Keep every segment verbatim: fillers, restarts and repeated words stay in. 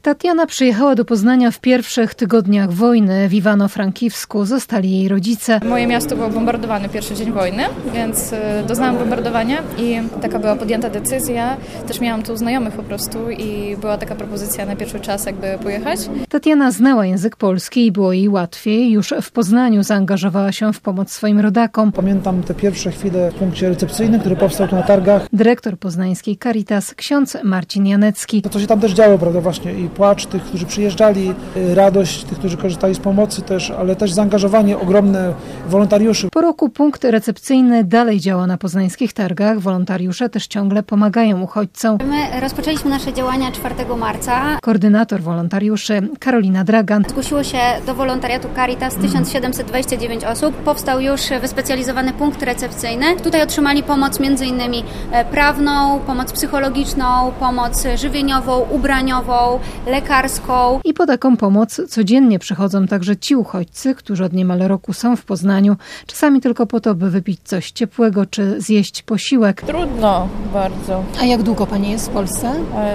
Tatiana przyjechała do Poznania w pierwszych tygodniach wojny. W Iwano-Frankiwsku zostali jej rodzice. Moje miasto było bombardowane pierwszy dzień wojny, więc doznałam bombardowania i taka była podjęta decyzja. Też miałam tu znajomych po prostu i była taka propozycja na pierwszy czas jakby pojechać. Tatiana znała język polski i było jej łatwiej. Już w Poznaniu zaangażowała się w pomoc swoim rodakom. Pamiętam te pierwsze chwile w punkcie recepcyjnym, który powstał tu na targach. Dyrektor poznańskiej Caritas, ksiądz Marcin Janecki. To, co się tam też działo, prawda, właśnie i płacz tych, którzy przyjeżdżali, radość tych, którzy korzystali z pomocy też, ale też zaangażowanie ogromne wolontariuszy. Po roku punkt recepcyjny dalej działa na poznańskich targach. Wolontariusze też ciągle pomagają uchodźcom. My rozpoczęliśmy nasze działania czwartego marca. Koordynator wolontariuszy Karolina Dragan. Zgłosiło się do wolontariatu Caritas tysiąc siedemset dwadzieścia dziewięć osób. Powstał już wyspecjalizowany punkt recepcyjny. Tutaj otrzymali pomoc między innymi prawną, pomoc psychologiczną, pomoc żywieniową, ubraniową, lekarską. I po taką pomoc codziennie przychodzą także ci uchodźcy, którzy od niemal roku są w Poznaniu. Czasami tylko po to, by wypić coś ciepłego czy zjeść posiłek. Trudno bardzo. A jak długo pani jest w Polsce?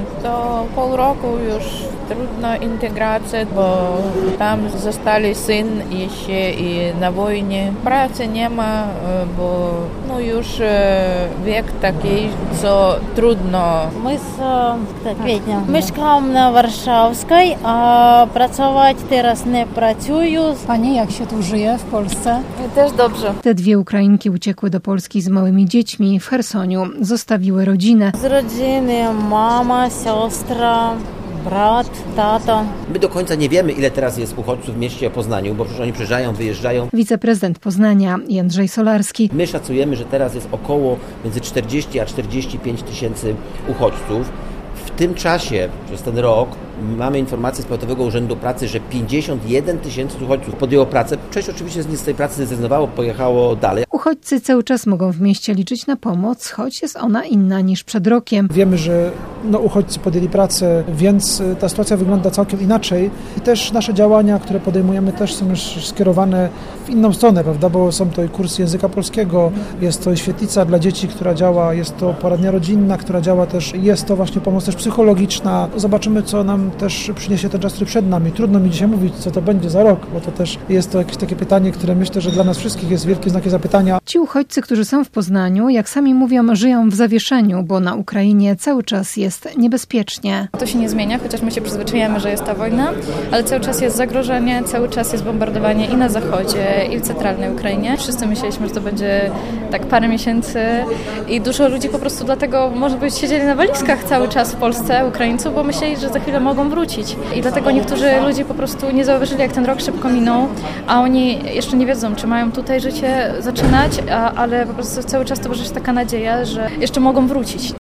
To pół roku już trudna integracja, bo tam zostali syn jeszcze i na wojnie. Pracy nie ma, bo no już wiek taki, co trudno. My z Kwietnia. Mieszkam na Warszawskiej, a pracować teraz nie pracuję. Pani, jak się tu żyje w Polsce? Też dobrze. Te dwie Ukrainki uciekły do Polski z małymi dziećmi w Chersoniu. Zostawiły rodzinę. Z rodziny mama, siostra, brat, tata. My do końca nie wiemy, ile teraz jest uchodźców w mieście Poznaniu, bo przecież oni przyjeżdżają, wyjeżdżają. Wiceprezydent Poznania Jędrzej Solarski. My szacujemy, że teraz jest około między czterdzieści a czterdzieści pięć tysięcy uchodźców. W tym czasie, przez ten rok, mamy informację z Powiatowego Urzędu Pracy, że pięćdziesiąt jeden tysięcy uchodźców podjęło pracę. Część oczywiście z tej pracy zrezygnowało, pojechało dalej. Uchodźcy cały czas mogą w mieście liczyć na pomoc, choć jest ona inna niż przed rokiem. Wiemy, że no, uchodźcy podjęli pracę, więc ta sytuacja wygląda całkiem inaczej. I też nasze działania, które podejmujemy, też są już skierowane w inną stronę, prawda? Bo są to i kursy języka polskiego, jest to i świetlica dla dzieci, która działa, jest to poradnia rodzinna, która działa też, jest to właśnie pomoc też psychologiczna. Zobaczymy, co nam też przyniesie ten czas, który przed nami. Trudno mi dzisiaj mówić, co to będzie za rok, bo to też jest to jakieś takie pytanie, które myślę, że dla nas wszystkich jest wielkie znaki zapytania. Ci uchodźcy, którzy są w Poznaniu, jak sami mówią, żyją w zawieszeniu, bo na Ukrainie cały czas jest niebezpiecznie. To się nie zmienia, chociaż my się przyzwyczajamy, że jest ta wojna, ale cały czas jest zagrożenie, cały czas jest bombardowanie i na zachodzie, i w centralnej Ukrainie. Wszyscy myśleliśmy, że to będzie tak parę miesięcy i dużo ludzi po prostu dlatego może być siedzieli na walizkach cały czas w Polsce, Ukraińców, bo myśleli, że za chwilę mogą wrócić. I dlatego niektórzy ludzie po prostu nie zauważyli, jak ten rok szybko minął, a oni jeszcze nie wiedzą, czy mają tutaj życie zaczynać, a, ale po prostu cały czas towarzyszy taka nadzieja, że jeszcze mogą wrócić.